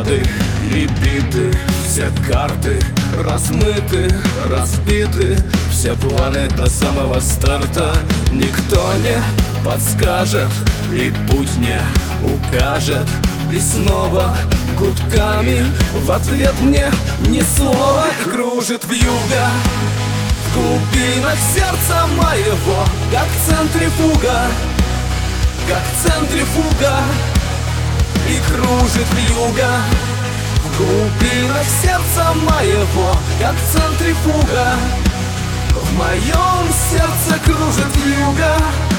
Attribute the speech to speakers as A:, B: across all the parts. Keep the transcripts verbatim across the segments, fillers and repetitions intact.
A: Победы и биты, все карты размыты, разбиты, все планы до самого старта. Никто не подскажет и путь не укажет. И снова гудками в ответ мне ни слова. Кружит вьюга в глубинах сердца моего, как центрифуга, как центрифуга. И кружит вьюга в глубинах сердца моего, как центрифуга. В моем сердце кружит вьюга.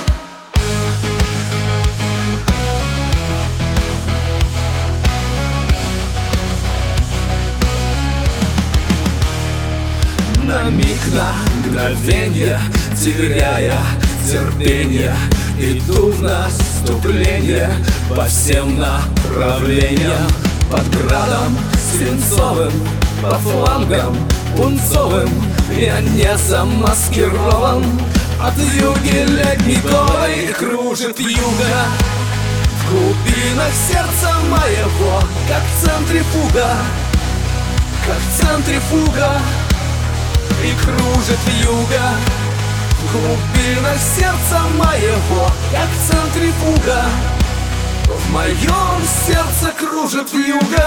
A: На миг, на мгновенье, теряя терпение, иду в наступление по всем направлениям. Под градом свинцовым, по флангам пунцовым я не замаскирован. От вьюги ледниковой кружит вьюга в глубинах сердца моего, как центрифуга, как центрифуга. И кружит вьюга в глубинах сердца моего, как центрифуга. В моем сердце кружит вьюга.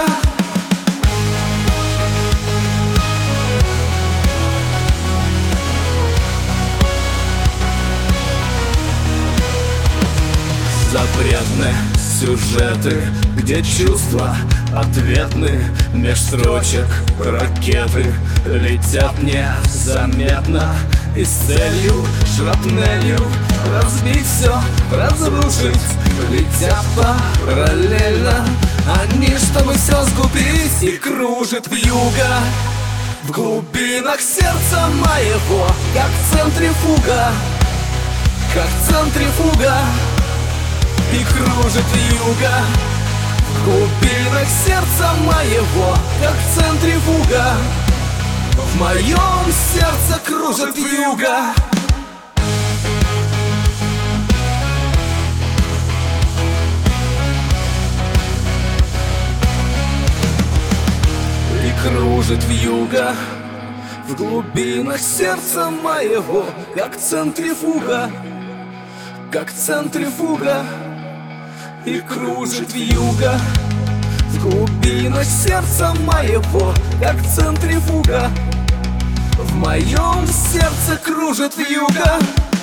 A: Запретны сюжеты, где чувства ответны. Меж строчек ракеты летят незаметно, и с целью шрапнелью разбить все, разрушить. Летят параллельно они, чтобы все сгубить. И кружит вьюга в глубинах сердца моего, как центрифуга, как центрифуга. И кружит вьюга в глубинах сердца моего, как центрифуга. В моем сердце кружит вьюга. И кружит вьюга в глубинах сердца моего, как центрифуга, как центрифуга. И кружит вьюга в глубинах сердца моего, как центрифуга. В моем сердце кружит вьюга.